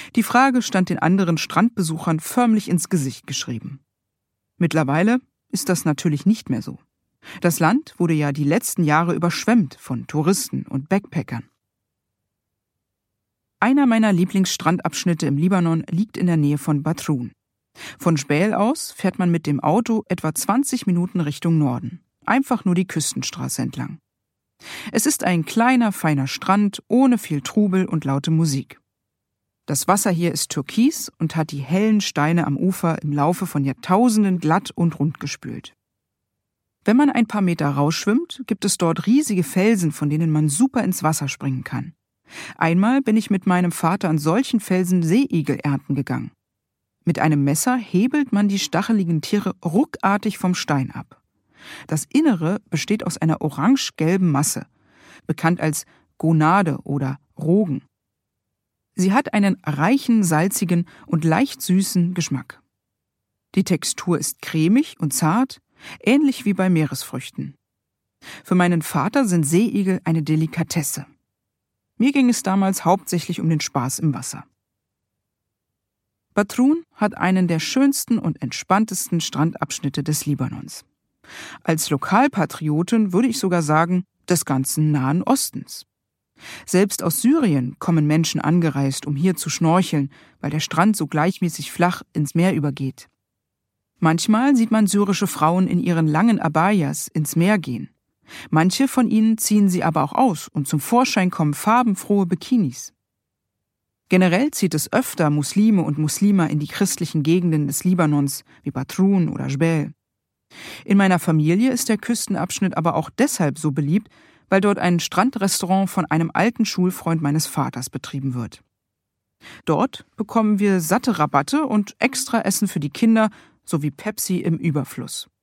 Die Frage stand den anderen Strandbesuchern förmlich ins Gesicht geschrieben. Mittlerweile ist das natürlich nicht mehr so. Das Land wurde ja die letzten Jahre überschwemmt von Touristen und Backpackern. Einer meiner Lieblingsstrandabschnitte im Libanon liegt in der Nähe von Batroun. Von Jbeil aus fährt man mit dem Auto etwa 20 Minuten Richtung Norden. Einfach nur die Küstenstraße entlang. Es ist ein kleiner, feiner Strand ohne viel Trubel und laute Musik. Das Wasser hier ist türkis und hat die hellen Steine am Ufer im Laufe von Jahrtausenden glatt und rund gespült. Wenn man ein paar Meter rausschwimmt, gibt es dort riesige Felsen, von denen man super ins Wasser springen kann. Einmal bin ich mit meinem Vater an solchen Felsen Seeigel ernten gegangen. Mit einem Messer hebelt man die stacheligen Tiere ruckartig vom Stein ab. Das Innere besteht aus einer orange-gelben Masse, bekannt als Gonade oder Rogen. Sie hat einen reichen, salzigen und leicht süßen Geschmack. Die Textur ist cremig und zart, ähnlich wie bei Meeresfrüchten. Für meinen Vater sind Seeigel eine Delikatesse. Mir ging es damals hauptsächlich um den Spaß im Wasser. Batroun hat einen der schönsten und entspanntesten Strandabschnitte des Libanons. Als Lokalpatriotin würde ich sogar sagen, des ganzen Nahen Ostens. Selbst aus Syrien kommen Menschen angereist, um hier zu schnorcheln, weil der Strand so gleichmäßig flach ins Meer übergeht. Manchmal sieht man syrische Frauen in ihren langen Abayas ins Meer gehen. Manche von ihnen ziehen sie aber auch aus und zum Vorschein kommen farbenfrohe Bikinis. Generell zieht es öfter Muslime und Muslima in die christlichen Gegenden des Libanons, wie Batroun oder Jbeil. In meiner Familie ist der Küstenabschnitt aber auch deshalb so beliebt, weil dort ein Strandrestaurant von einem alten Schulfreund meines Vaters betrieben wird. Dort bekommen wir satte Rabatte und extra Essen für die Kinder sowie Pepsi im Überfluss.